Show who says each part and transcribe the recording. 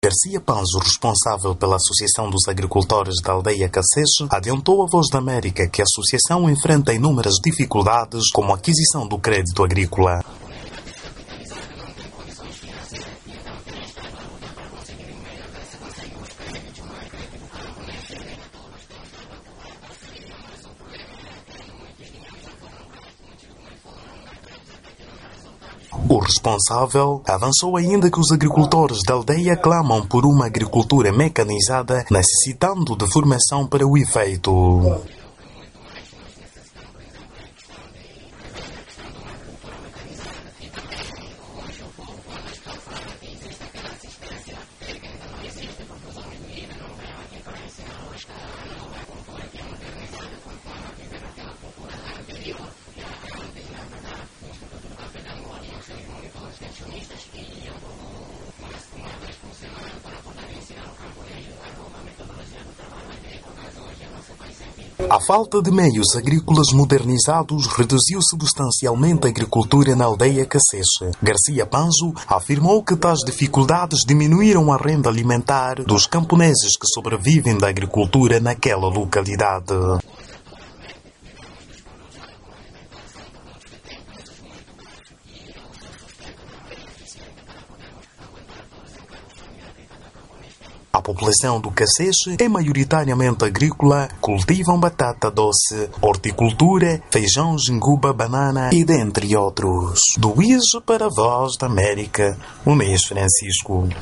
Speaker 1: Garcia Panzo, responsável pela Associação dos Agricultores da Aldeia Caceche, adiantou à Voz da América que a associação enfrenta inúmeras dificuldades, como a aquisição do crédito agrícola. O responsável avançou ainda que os agricultores da aldeia clamam por uma agricultura mecanizada, necessitando de formação para o efeito. A falta de meios agrícolas modernizados reduziu substancialmente a agricultura na aldeia Caceche. Garcia Panzo afirmou que tais dificuldades diminuíram a renda alimentar dos camponeses que sobrevivem da agricultura naquela localidade. A população do Caceche é maioritariamente agrícola, cultivam batata doce, horticultura, feijão, genguba, banana e dentre outros. Do ISE para a Voz da América, Unes Francisco.